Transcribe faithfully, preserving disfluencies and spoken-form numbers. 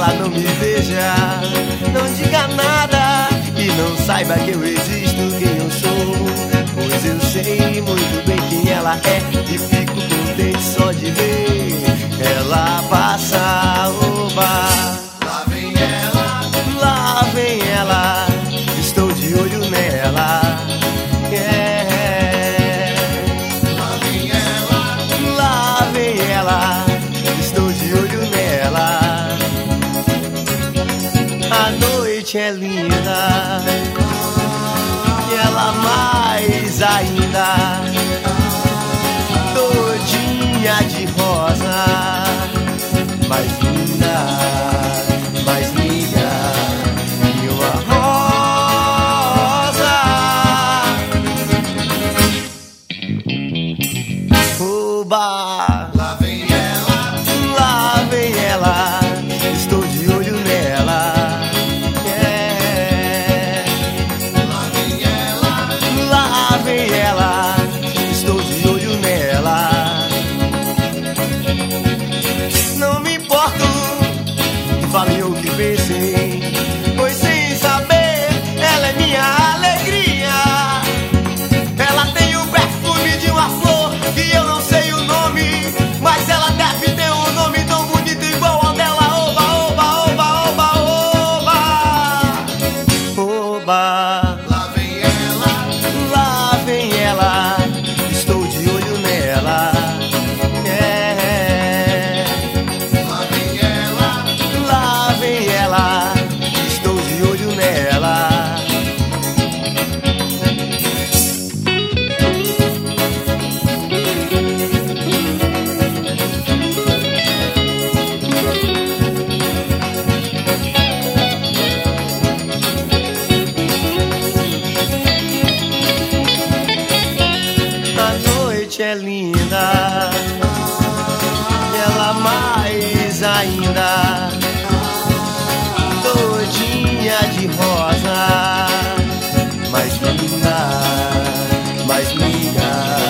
ela não me veja, não diga nada e não saiba que eu existo, quem eu sou. Pois eu sei muito bem quem ela é e fico contente só de ver ela passar. Oba, Lá vem ela, lá vem ela, estou de olho nela. É. lá vem ela, Lá vem ela, estou de olho nela. A noite é linda e ela mais ainda, todinha de rosa, mais linda, mais linda que uma rosa. Oba! lá vem ela, Lá vem ela, estou de olho nela. É. lá vem ela, Lá vem ela, estou de olho nela. Não me importo que falem ou que pensem, pois sem saber ela é minha alegria. Ela tem o perfume de uma flor que eu não sei o nome, mas ela deve ter um nome tão bonito igual ao dela. Oba, oba, oba, oba, oba. Oba, lá vem ela, lá vem ela, estou de olho nela. É. lá vem ela, Lá vem ela, estou de olho nela. A noite é linda, ela mais ainda, todinha de rosa, mais linda, mais linda